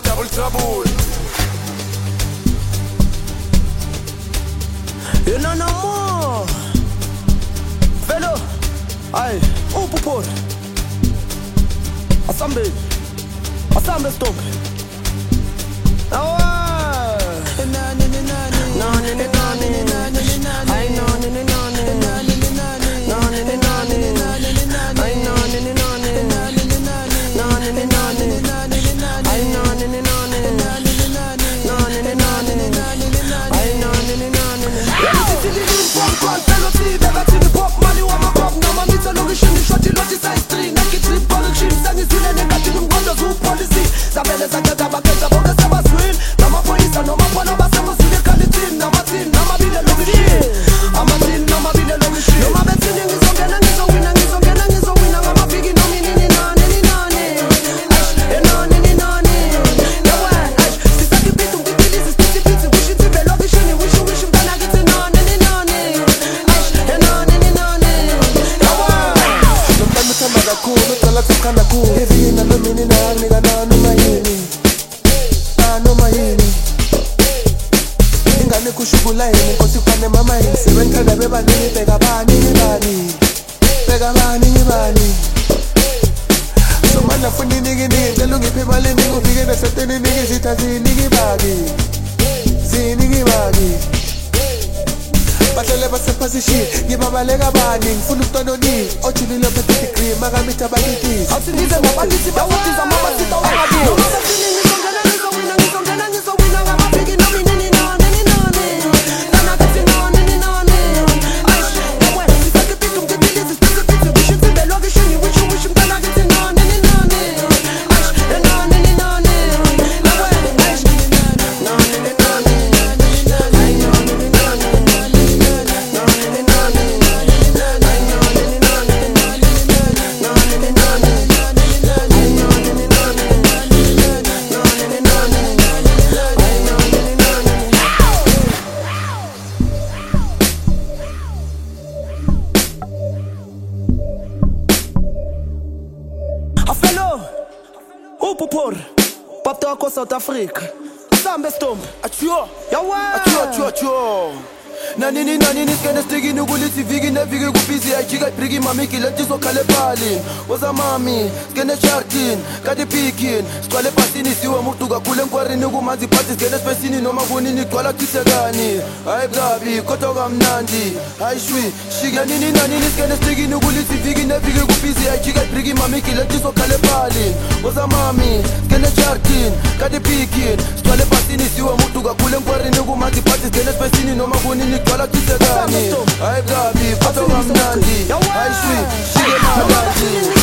double trouble. You know no more. Fellow, aye, upupor. Asambe stop. Kushugulaini nkosi kwane mama yini sebengithanda bebaningi bheka bani somana funa iningi ngicela ungiphe imali eningi ufike naseteni iningi zitha ziningi baki bahlele basephasishini ngibabaleka bani ngifuna umntwana oningi ojulile ophethe degree makamitha abakitisi awusindize ngabakithi bafuthiza amabasita wangabini upupor papta wako South Africa Asambe Storm Achio, yawa achio. Nanini skene stigini ukuliti vigi nevigi kupizi aichika prigi mamiki lenti sokale palin Waza mami, skene sharkin, kadi pikin Skwale pasini siwa muktuga kule mkwarini kumanzi pati skene spesini noma kunini kwala kisegani Hai brabi, kotoga mnandi, hai shwi Shiga nini skene stigini ukuliti vigi nevigi kupizi aichika prigi mamiki lenti sokale palin Waza mami, skene sharkin, kadi pikin Skwale pasini siwa muktuga kule mkwarini kumanzi pati skene spesini noma kunini Kwala kisegani, hai brabi, kotoga mnandi, hai shwi, shige madadi